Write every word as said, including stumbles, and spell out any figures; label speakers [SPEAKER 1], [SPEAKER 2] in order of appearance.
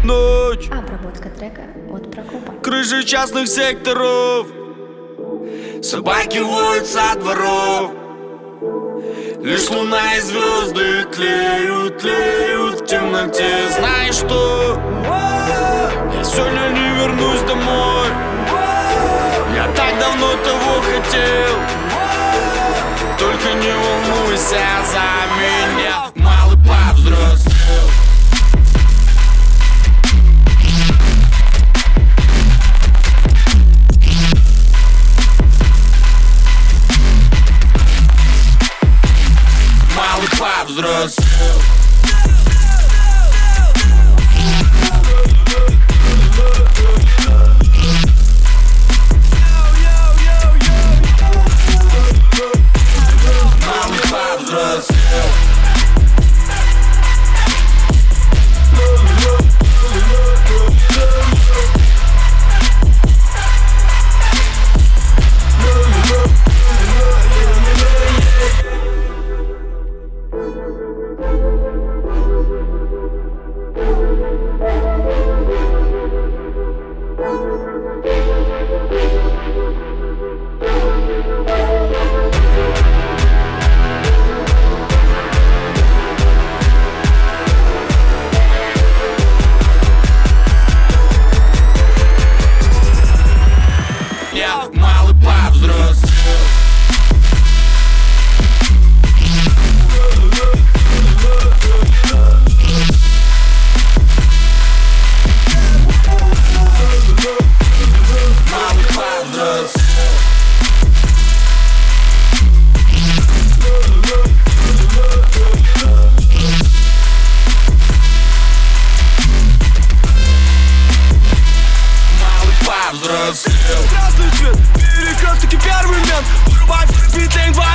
[SPEAKER 1] ночь.
[SPEAKER 2] Обработка трека от Прокопа.
[SPEAKER 1] Крыши частных секторов, собаки воют со дворов. Лишь луна и звезды тлеют, тлеют в темноте. Знаешь что? Я сегодня не вернусь домой. Я так давно того хотел. Только не волнуйся за меня, малый повзрослел. Малый повзрослел. Я малый повзрослел. Малый повзрослел. Красный свет, перекресток и первый мент. Вырубай, битинг,